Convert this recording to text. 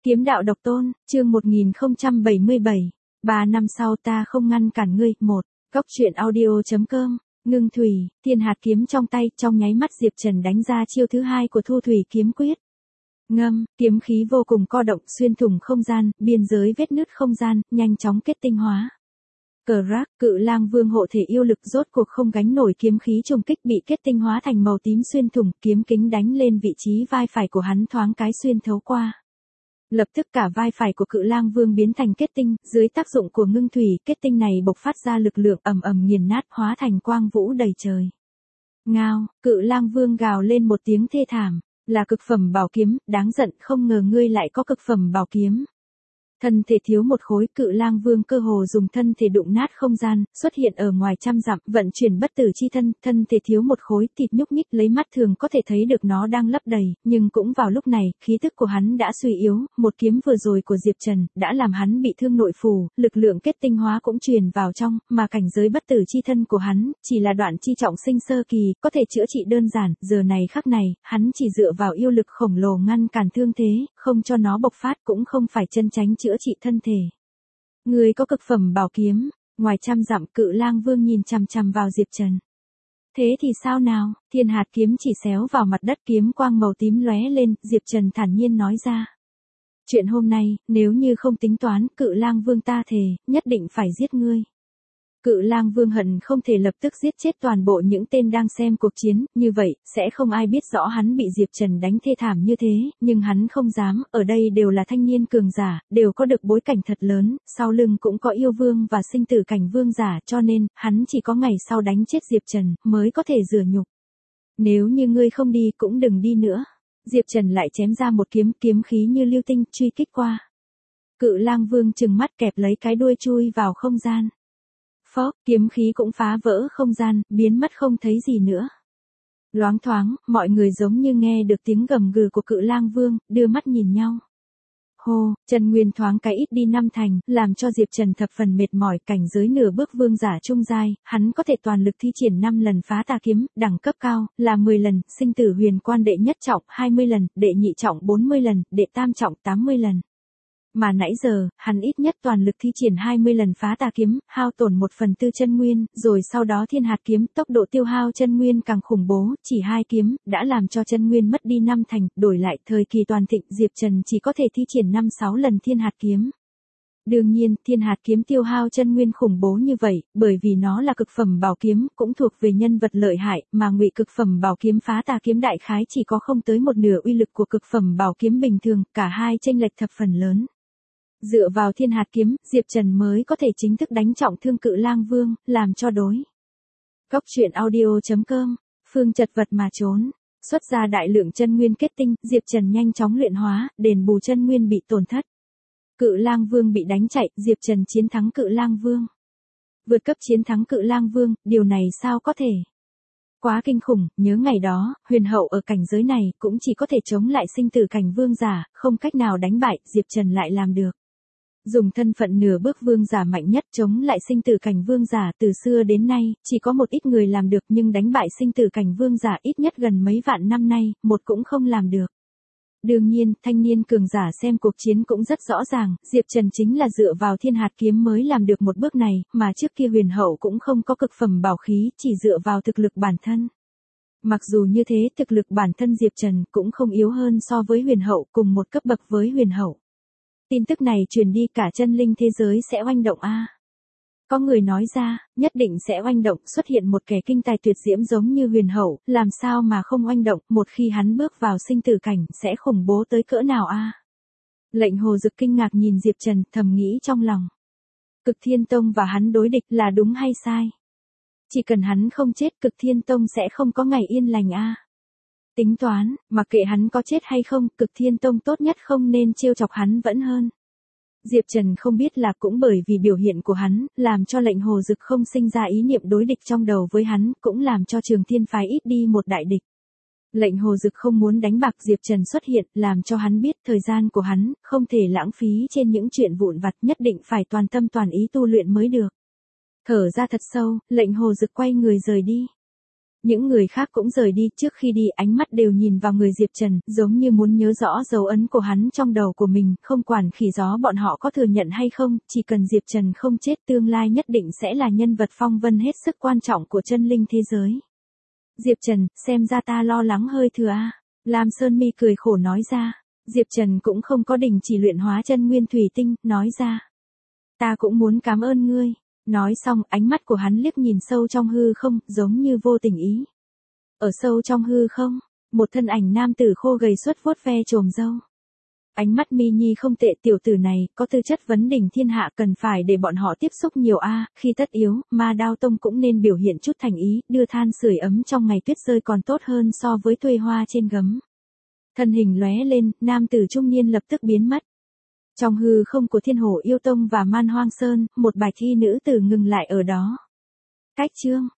Kiếm đạo độc tôn, chương 1077. 3 năm sau ta không ngăn cản ngươi. 1. Góc truyện audio.com. Ngưng thủy, thiên hạt kiếm trong tay, trong nháy mắt Diệp Trần đánh ra chiêu thứ hai của Thu Thủy kiếm quyết. Ngâm, kiếm khí vô cùng co động xuyên thủng không gian, biên giới vết nứt không gian, nhanh chóng kết tinh hóa. Cờ rác, Cự Lang Vương hộ thể yêu lực rốt cuộc không gánh nổi kiếm khí trùng kích bị kết tinh hóa thành màu tím xuyên thủng, kiếm kính đánh lên vị trí vai phải của hắn thoáng cái xuyên thấu qua. Lập tức cả vai phải của Cự Lang Vương biến thành kết tinh, dưới tác dụng của ngưng thủy, kết tinh này bộc phát ra lực lượng ầm ầm nghiền nát hóa thành quang vũ đầy trời. Ngao, Cự Lang Vương gào lên một tiếng thê thảm, là cực phẩm bảo kiếm, đáng giận, không ngờ ngươi lại có cực phẩm bảo kiếm. Thân thể thiếu một khối, Cự Lang Vương cơ hồ dùng thân thể đụng nát không gian, xuất hiện ở ngoài trăm dặm, vận chuyển bất tử chi thân, thân thể thiếu một khối, thịt nhúc nhích, lấy mắt thường có thể thấy được nó đang lấp đầy, nhưng cũng vào lúc này, khí tức của hắn đã suy yếu, một kiếm vừa rồi của Diệp Trần đã làm hắn bị thương nội phủ, lực lượng kết tinh hóa cũng truyền vào trong, mà cảnh giới bất tử chi thân của hắn chỉ là đoạn chi trọng sinh sơ kỳ, có thể chữa trị đơn giản, giờ này khắc này, hắn chỉ dựa vào yêu lực khổng lồ ngăn cản thương thế, không cho nó bộc phát, cũng không phải chân tránh chữa trị thân thể. Người có cực phẩm bảo kiếm, ngoài trăm dặm, Cự Lang Vương nhìn chằm chằm vào Diệp Trần. Thế thì sao nào, thiên hạt kiếm chỉ xéo vào mặt đất, kiếm quang màu tím lóe lên, Diệp Trần thản nhiên nói ra. Chuyện hôm nay, nếu như không tính toán, Cự Lang Vương ta thề, nhất định phải giết ngươi. Cự Lang Vương hận không thể lập tức giết chết toàn bộ những tên đang xem cuộc chiến, như vậy, sẽ không ai biết rõ hắn bị Diệp Trần đánh thê thảm như thế, nhưng hắn không dám, ở đây đều là thanh niên cường giả, đều có được bối cảnh thật lớn, sau lưng cũng có yêu vương và sinh tử cảnh vương giả, cho nên, hắn chỉ có ngày sau đánh chết Diệp Trần, mới có thể rửa nhục. Nếu như ngươi không đi, cũng đừng đi nữa. Diệp Trần lại chém ra một kiếm, kiếm khí như lưu tinh, truy kích qua. Cự Lang Vương trừng mắt kẹp lấy cái đuôi chui vào không gian. Phốc, kiếm khí cũng phá vỡ không gian, biến mất không thấy gì nữa. Loáng thoáng, mọi người giống như nghe được tiếng gầm gừ của Cự Lang Vương, đưa mắt nhìn nhau. Hô, chân nguyên thoáng cái ít đi 5 thành, làm cho Diệp Trần thập phần mệt mỏi, cảnh giới nửa bước vương giả trung giai, hắn có thể toàn lực thi triển 5 lần phá tà kiếm, đẳng cấp cao, là 10 lần, sinh tử huyền quan đệ nhất trọng, 20 lần, đệ nhị trọng 40 lần, đệ tam trọng 80 lần. Mà nãy giờ, hắn ít nhất toàn lực thi triển 20 lần phá tà kiếm, hao tổn 1/4 chân nguyên, rồi sau đó thiên hạt kiếm, tốc độ tiêu hao chân nguyên càng khủng bố, chỉ 2 kiếm, đã làm cho chân nguyên mất đi 5 thành, đổi lại thời kỳ toàn thịnh, Diệp Trần chỉ có thể thi triển 5-6 lần thiên hạt kiếm. Đương nhiên, thiên hạt kiếm tiêu hao chân nguyên khủng bố như vậy, bởi vì nó là cực phẩm bảo kiếm, cũng thuộc về nhân vật lợi hại, mà ngụy cực phẩm bảo kiếm phá tà kiếm đại khái chỉ có không tới một nửa uy lực của cực phẩm bảo kiếm bình thường, cả hai chênh lệch thập phần lớn. Dựa vào thiên hạt kiếm, Diệp Trần mới có thể chính thức đánh trọng thương Cự Lang Vương, làm cho đối. Góc truyện audio.com, phương chật vật mà trốn, xuất ra đại lượng chân nguyên kết tinh, Diệp Trần nhanh chóng luyện hóa, đền bù chân nguyên bị tổn thất. Cự Lang Vương bị đánh chạy, Diệp Trần chiến thắng Cự Lang Vương. Vượt cấp chiến thắng Cự Lang Vương, điều này sao có thể? Quá kinh khủng, nhớ ngày đó, huyền hậu ở cảnh giới này, cũng chỉ có thể chống lại sinh tử cảnh vương giả, không cách nào đánh bại, Diệp Trần lại làm được. Dùng thân phận nửa bước vương giả mạnh nhất chống lại sinh tử cảnh vương giả từ xưa đến nay, chỉ có một ít người làm được nhưng đánh bại sinh tử cảnh vương giả ít nhất gần mấy vạn năm nay, một cũng không làm được. Đương nhiên, thanh niên cường giả xem cuộc chiến cũng rất rõ ràng, Diệp Trần chính là dựa vào thiên hạt kiếm mới làm được một bước này, mà trước kia huyền hậu cũng không có cực phẩm bảo khí, chỉ dựa vào thực lực bản thân. Mặc dù như thế, thực lực bản thân Diệp Trần cũng không yếu hơn so với huyền hậu, cùng một cấp bậc với huyền hậu. Tin tức này truyền đi cả chân linh thế giới sẽ oanh động a. Có người nói ra, nhất định sẽ oanh động, xuất hiện một kẻ kinh tài tuyệt diễm giống như huyền hậu, làm sao mà không oanh động, một khi hắn bước vào sinh tử cảnh, sẽ khủng bố tới cỡ nào a. Lệnh Hồ Dực kinh ngạc nhìn Diệp Trần, thầm nghĩ trong lòng. Cực Thiên Tông và hắn đối địch là đúng hay sai? Chỉ cần hắn không chết, Cực Thiên Tông sẽ không có ngày yên lành a. Tính toán, mặc kệ hắn có chết hay không, Cực Thiên Tông tốt nhất không nên trêu chọc hắn vẫn hơn. Diệp Trần không biết là cũng bởi vì biểu hiện của hắn, làm cho Lệnh Hồ Dực không sinh ra ý niệm đối địch trong đầu với hắn, cũng làm cho Trường Thiên phái ít đi một đại địch. Lệnh Hồ Dực không muốn đánh bạc Diệp Trần xuất hiện, làm cho hắn biết thời gian của hắn, không thể lãng phí trên những chuyện vụn vặt, nhất định phải toàn tâm toàn ý tu luyện mới được. Thở ra thật sâu, Lệnh Hồ Dực quay người rời đi. Những người khác cũng rời đi, trước khi đi ánh mắt đều nhìn vào người Diệp Trần, giống như muốn nhớ rõ dấu ấn của hắn trong đầu của mình, không quản khỉ gió bọn họ có thừa nhận hay không, chỉ cần Diệp Trần không chết tương lai nhất định sẽ là nhân vật phong vân hết sức quan trọng của chân linh thế giới. Diệp Trần, xem ra ta lo lắng hơi thừa a. Lam Sơn Mi cười khổ nói ra. Diệp Trần cũng không có đình chỉ luyện hóa chân nguyên thủy tinh, nói ra. Ta cũng muốn cảm ơn ngươi. Nói xong, ánh mắt của hắn liếc nhìn sâu trong hư không, giống như vô tình ý. Ở sâu trong hư không, một thân ảnh nam tử khô gầy suốt vuốt ve chồm râu. Ánh mắt Mi Nhi không tệ, tiểu tử này, có tư chất vấn đỉnh thiên hạ, cần phải để bọn họ tiếp xúc nhiều a, khi tất yếu, Ma Đao Tông cũng nên biểu hiện chút thành ý, đưa than sưởi ấm trong ngày tuyết rơi còn tốt hơn so với thuê hoa trên gấm. Thân hình lóe lên, nam tử trung niên lập tức biến mất. Trong hư không của Thiên Hổ Yêu Tông và Man Hoang Sơn, một bài thi nữ tử ngừng lại ở đó. Cách chương